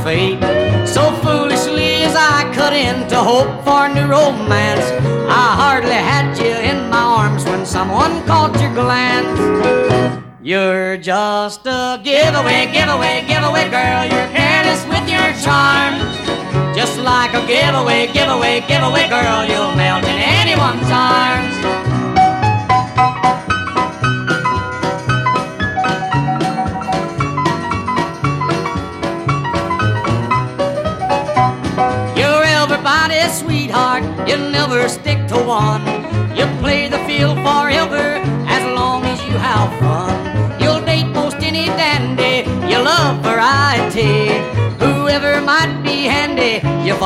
fate. So foolishly as I cut in to hope for new romance, I hardly had you in my arms when someone caught your glance. You're just a giveaway, giveaway, giveaway girl. You're careless with your charms. Just like a giveaway, giveaway, giveaway girl, you'll melt in anyone's arms. You're everybody's sweetheart, you never stick to one. You play the field forever as long as you have fun. You'll date most any dandy, you love variety. Whoever might be handy, you